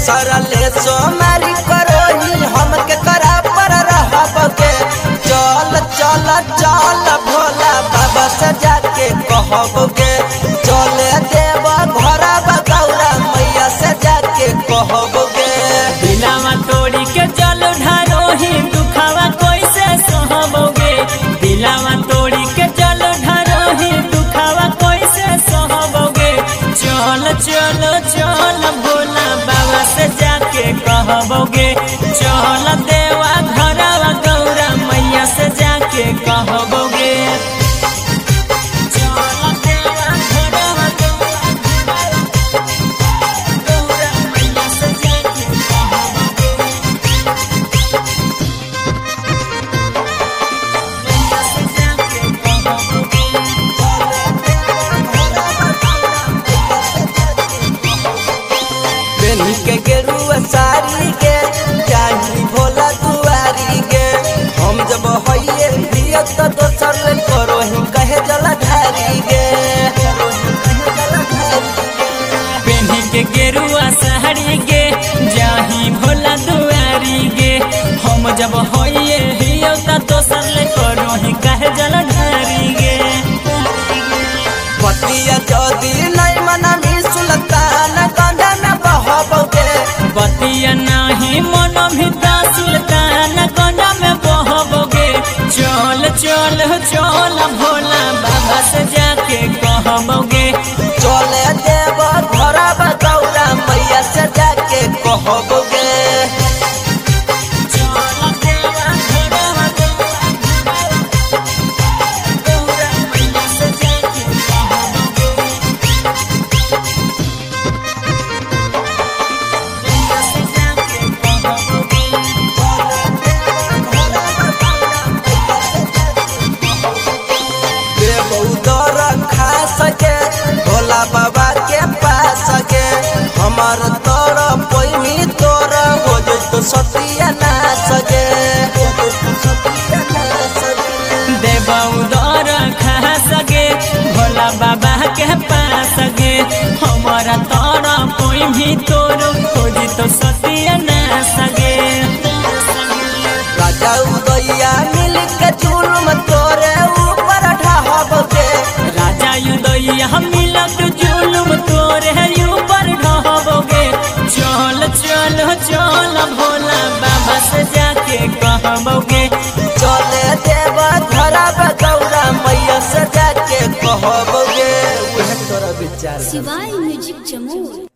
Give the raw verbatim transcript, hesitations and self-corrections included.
सरले सोमारी करोही हमके करा पर रहबगे। चल चल चल भोला बाबा से जाके कहबगे। चले देव घरा बगौरा मैया से जाके कहबगे। दिलावा तोड़ी के चल ढारोही दुखावा कैसे सहबोगे। दिलावा तोड़ी के चल ढारोही दुखावा कैसे सहबोगे। चल चल चल भोला बाबा से जाके कहबोगे। चल देवा घरवा गौरा मैया से जाके कहबोगे। के गेरुआ सारी के जाही भोला दुआरी के। हम जब होइए हिय तो दोसर करो ही कहे जलधारी के। पेन्ही के गेरुआ साड़ी गे जाही भोला दुआरी गे। हम जब होइए हिय तो दोसर करो ही कहे जलधारी गे। बतिया जदी नहीं मना मी सुल्तान गंगा में बहबगे। बतिया नहीं मन भिता सुल्तान गंगा में बहबगे। चल चल चल भोला बाबा से जाके कहबोगे। चले देव घरा बगौरा मैया से जाके कहबगे। भोला बाबा के पास के हमार तोर पैमी तोर हो जो सतिया ना सके। देव उदर खा सके भोला बाबा के पास गे। हमारा तोर पैमी तोर हो जो सतिया ना सके। राजा उदैया मिल के जुल्म तोरे ऊपर ढहबगे। राजा उदैया मिलत जुल्म तोरे ऊपर ढहबगे। चल चल चल भोला बाबा से जाके कहबोगे। चले देव घरा बगौरा मैया से जाके कहबगे। उहे तोरा विचार शिवाय म्यूजिक जमुई।